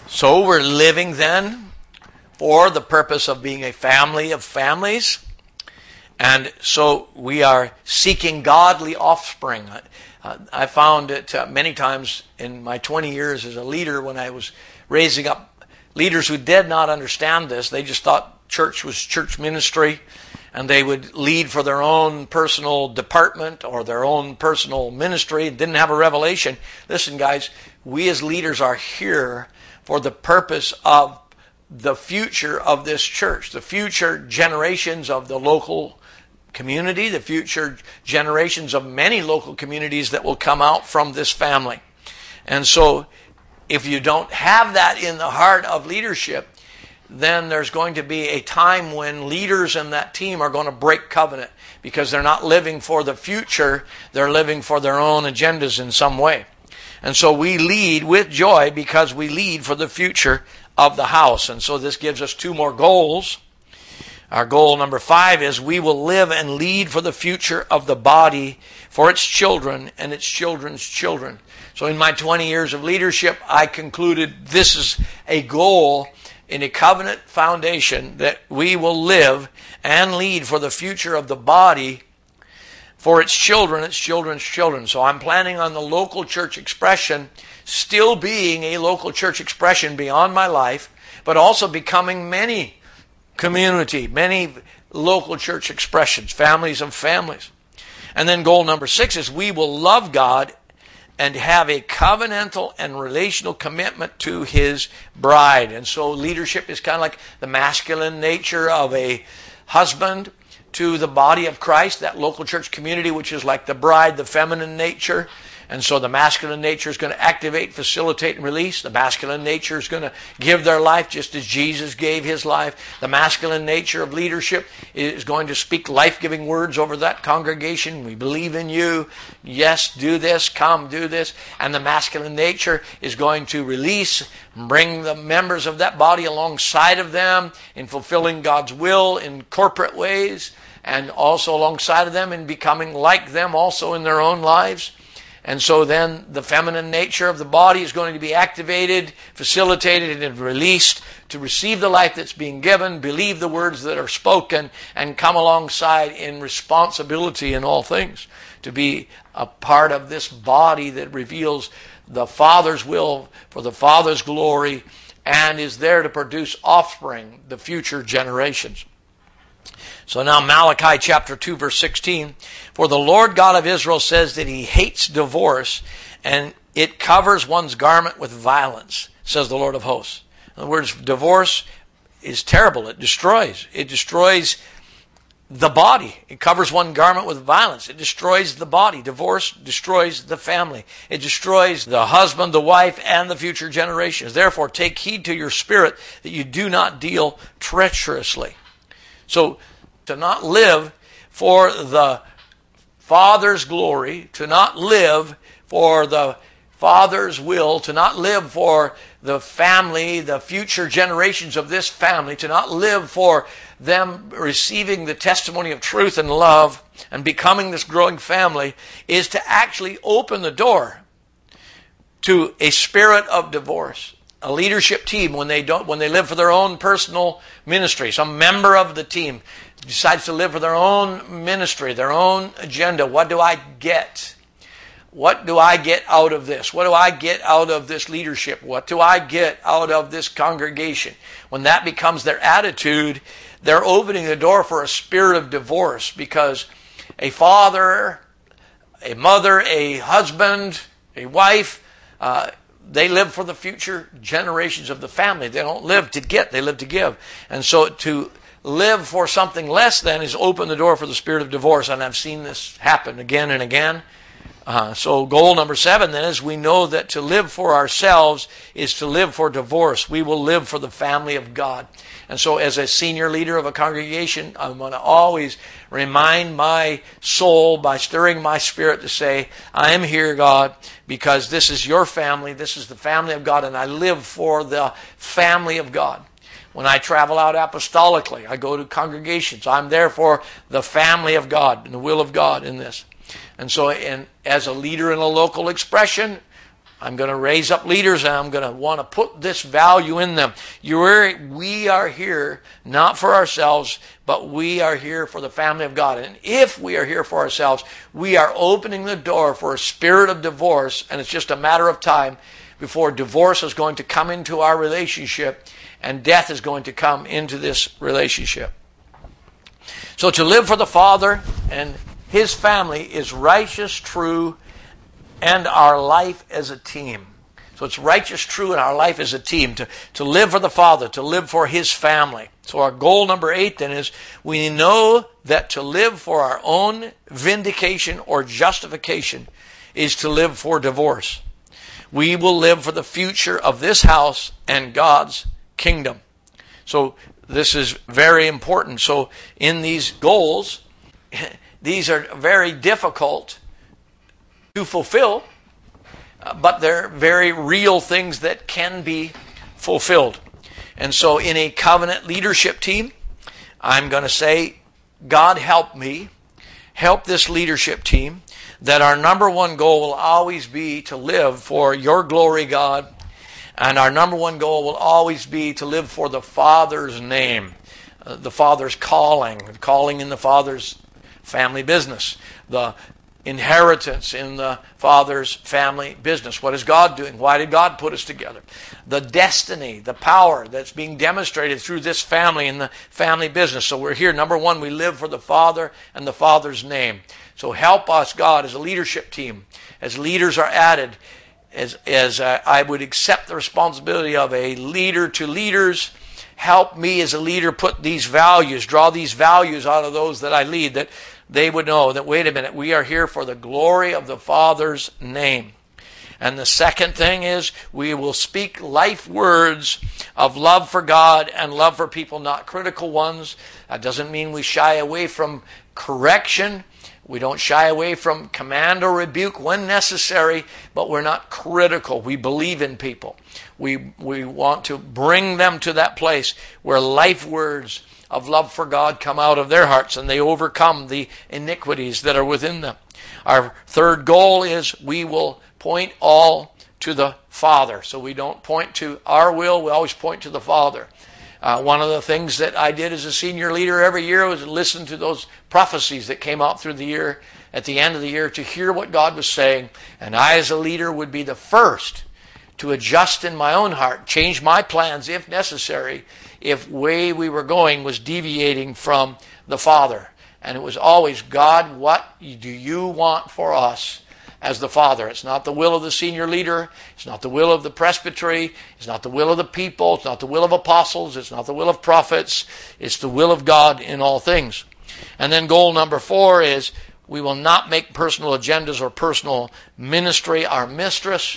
So we're living then for the purpose of being a family of families. And so we are seeking godly offspring. I found it many times in my 20 years as a leader when I was raising up leaders who did not understand this. They just thought church was church ministry, and they would lead for their own personal department or their own personal ministry and didn't have a revelation. Listen, guys, we as leaders are here for the purpose of the future of this church, the future generations of the local community, the future generations of many local communities that will come out from this family. And so if you don't have that in the heart of leadership, then there's going to be a time when leaders in that team are going to break covenant because they're not living for the future, they're living for their own agendas in some way. And so we lead with joy because we lead for the future of the house. And so this gives us two more goals. Our goal number 5 is we will live and lead for the future of the body, for its children and its children's children. So in my 20 years of leadership, I concluded this is a goal in a covenant foundation that we will live and lead for the future of the body, for its children's children. So I'm planning on the local church expression still being a local church expression beyond my life, but also becoming many local church expressions, families of families. And then goal number 6 is we will love God and have a covenantal and relational commitment to His bride. And so leadership is kind of like the masculine nature of a husband to the body of Christ, that local church community, which is like the bride, the feminine nature. And so the masculine nature is going to activate, facilitate, and release. The masculine nature is going to give their life just as Jesus gave His life. The masculine nature of leadership is going to speak life-giving words over that congregation. We believe in you. Yes, do this. Come, do this. And the masculine nature is going to release, bring the members of that body alongside of them in fulfilling God's will in corporate ways, and also alongside of them in becoming like them also in their own lives. And so then the feminine nature of the body is going to be activated, facilitated, and released to receive the life that's being given, believe the words that are spoken, and come alongside in responsibility in all things to be a part of this body that reveals the Father's will for the Father's glory and is there to produce offspring, the future generations. So now Malachi chapter 2 verse 16, for the Lord God of Israel says that He hates divorce and it covers one's garment with violence, says the Lord of hosts. In other words, divorce is terrible. It destroys. It destroys the body. It covers one garment with violence. It destroys the body. Divorce destroys the family. It destroys the husband, the wife, and the future generations. Therefore, take heed to your spirit that you do not deal treacherously. So, to not live for the Father's glory, to not live for the Father's will, to not live for the family, the future generations of this family, to not live for them receiving the testimony of truth and love and becoming this growing family, is to actually open the door to a spirit of divorce. A leadership team, when they live for their own personal ministry, some member of the team decides to live for their own ministry, their own agenda. What do I get? What do I get out of this? What do I get out of this leadership? What do I get out of this congregation? When that becomes their attitude, they're opening the door for a spirit of divorce, because a father, a mother, a husband, a wife, they live for the future generations of the family. They don't live to get, they live to give. And so to live for something less than is open the door for the spirit of divorce. And I've seen this happen again and again. So goal number 7 then is we know that to live for ourselves is to live for divorce. We will live for the family of God. And so as a senior leader of a congregation, I'm going to always remind my soul by stirring my spirit to say, I am here, God, because this is your family. This is the family of God, and I live for the family of God. When I travel out apostolically, I go to congregations. I'm there for the family of God and the will of God in this. And so as a leader in a local expression, I'm going to raise up leaders, and I'm going to want to put this value in them. We are here not for ourselves, but we are here for the family of God. And if we are here for ourselves, we are opening the door for a spirit of divorce, and it's just a matter of time before divorce is going to come into our relationship and death is going to come into this relationship. So to live for the Father and His family is righteous, true, and our life as a team. So it's righteous, true, and our life as a team. To live for the Father, to live for His family. So our goal number 8 then is we know that to live for our own vindication or justification is to live for divorce. We will live for the future of this house and God's kingdom. So this is very important. So in these goals, these are very difficult to fulfill, but they're very real things that can be fulfilled. And so in a covenant leadership team, I'm going to say, God help me, help this leadership team, that our number one goal will always be to live for your glory, God, and our number one goal will always be to live for the Father's name, the Father's calling in the Father's family business, the inheritance in the Father's family business. What is God doing? Why did God put us together? The destiny, the power that's being demonstrated through this family in the family business. So we're here. Number one, we live for the Father and the Father's name. So help us, God, as a leadership team, as leaders are added, as I would accept the responsibility of a leader to leaders. Help me as a leader put these values, draw these values out of those that I lead, that they would know that, wait a minute, we are here for the glory of the Father's name. And the second thing is we will speak life words of love for God and love for people, not critical ones. That doesn't mean we shy away from correction. We don't shy away from command or rebuke when necessary, but we're not critical. We believe in people. We want to bring them to that place where life words of love for God come out of their hearts and they overcome the iniquities that are within them. Our third goal is we will point all to the Father. So we don't point to our will, we always point to the Father. One of the things that I did as a senior leader every year was listen to those prophecies that came out through the year, at the end of the year, to hear what God was saying. And I as a leader would be the first to adjust in my own heart, change my plans if necessary, if way we were going was deviating from the Father. And it was always, God, what do you want for us as the Father? It's not the will of the senior leader. It's not the will of the presbytery. It's not the will of the people. It's not the will of apostles. It's not the will of prophets. It's the will of God in all things. And then goal number 4 is we will not make personal agendas or personal ministry our mistress.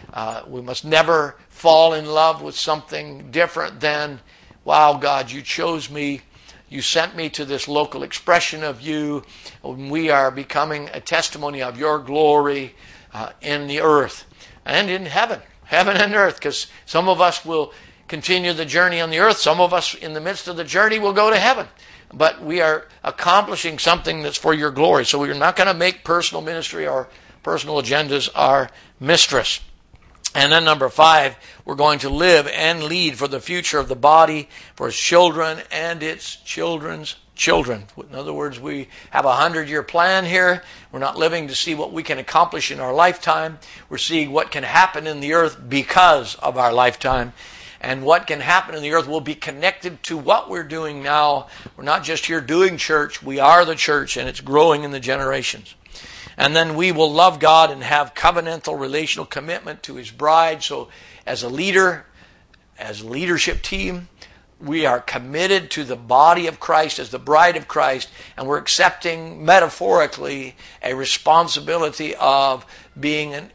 We must never fall in love with something different than, wow, God, you chose me. You sent me to this local expression of you. We are becoming a testimony of your glory in the earth and in heaven and earth, because some of us will continue the journey on the earth. Some of us in the midst of the journey will go to heaven. But we are accomplishing something that's for your glory. So we're not going to make personal ministry or personal agendas our mistress. And then number 5, we're going to live and lead for the future of the body, for its children and its children's children. In other words, we have a 100-year plan here. We're not living to see what we can accomplish in our lifetime. We're seeing what can happen in the earth because of our lifetime. And what can happen in the earth will be connected to what we're doing now. We're not just here doing church. We are the church, and it's growing in the generations. And then we will love God and have covenantal relational commitment to His bride. So as a leader, as a leadership team, we are committed to the body of Christ as the bride of Christ, and we're accepting metaphorically a responsibility of being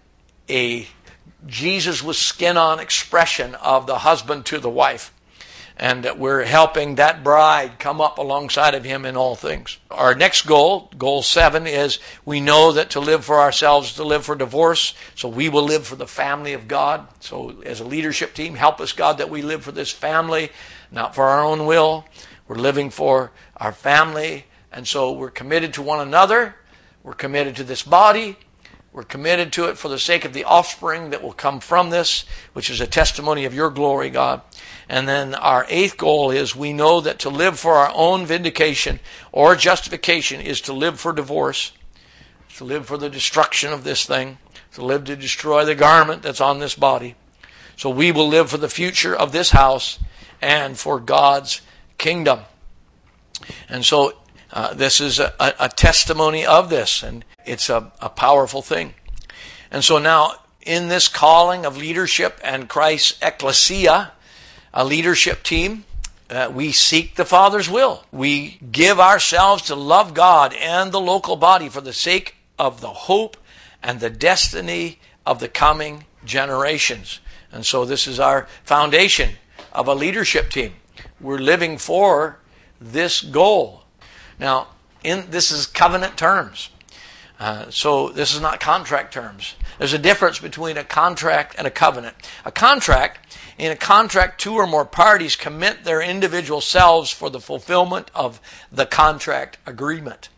a Jesus with skin on expression of the husband to the wife. And we're helping that bride come up alongside of him in all things. Our next goal, goal 7, is we know that to live for ourselves is to live for divorce. So we will live for the family of God. So as a leadership team, help us, God, that we live for this family, not for our own will. We're living for our family. And so we're committed to one another. We're committed to this body. We're committed to it for the sake of the offspring that will come from this, which is a testimony of your glory, God. And then our eighth goal is we know that to live for our own vindication or justification is to live for divorce, to live for the destruction of this thing, to live to destroy the garment that's on this body. So we will live for the future of this house and for God's kingdom. And so this is a testimony of this, and it's a powerful thing. And so now, in this calling of leadership and Christ's ecclesia, a leadership team, we seek the Father's will. We give ourselves to love God and the local body for the sake of the hope and the destiny of the coming generations. And so this is our foundation of a leadership team. We're living for this goal. Now, this is covenant terms. So this is not contract terms. There's a difference between a contract and a covenant. In a contract, two or more parties commit their individual selves for the fulfillment of the contract agreement.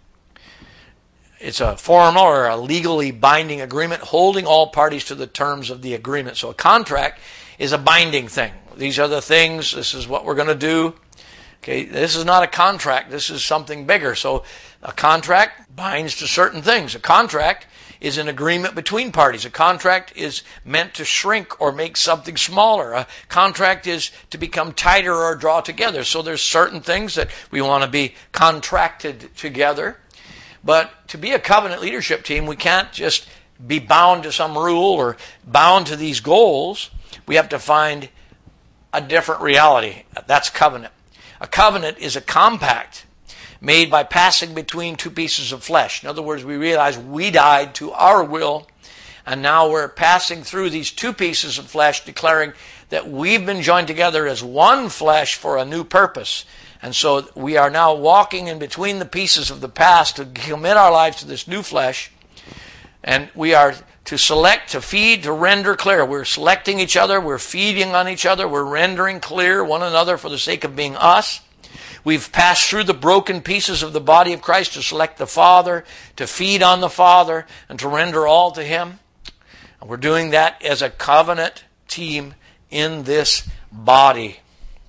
It's a formal or a legally binding agreement holding all parties to the terms of the agreement. So a contract is a binding thing. These are the things, this is what we're going to do. Okay, this is not a contract, this is something bigger. So a contract binds to certain things. A contract is an agreement between parties. A contract is meant to shrink or make something smaller. A contract is to become tighter or draw together. So there's certain things that we want to be contracted together. But to be a covenant leadership team, we can't just be bound to some rule or bound to these goals. We have to find a different reality. That's covenant. A covenant is a compact made by passing between two pieces of flesh. In other words, we realize we died to our will, and now we're passing through these two pieces of flesh, declaring that we've been joined together as one flesh for a new purpose. And so we are now walking in between the pieces of the past to commit our lives to this new flesh, and we are to select, to feed, to render clear. We're selecting each other, we're feeding on each other, we're rendering clear one another for the sake of being us. We've passed through the broken pieces of the body of Christ to select the Father, to feed on the Father, and to render all to Him. And we're doing that as a covenant team in this body.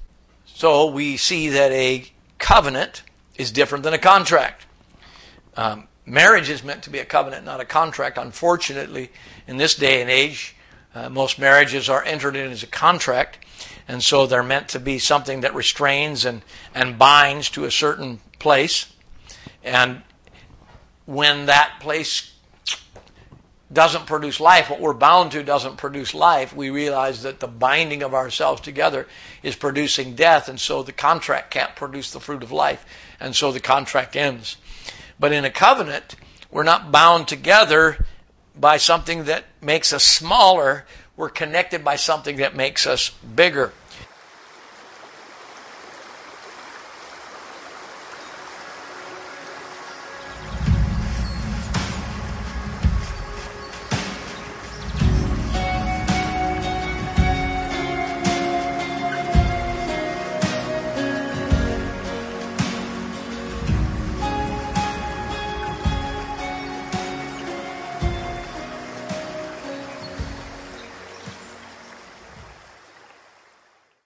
So we see that a covenant is different than a contract. Marriage is meant to be a covenant, not a contract. Unfortunately, in this day and age, most marriages are entered in as a contract, and so they're meant to be something that restrains and binds to a certain place. And when that place doesn't produce life, what we're bound to doesn't produce life, we realize that the binding of ourselves together is producing death, and so the contract can't produce the fruit of life, and so the contract ends. But in a covenant, we're not bound together by something that makes us smaller. We're connected by something that makes us bigger.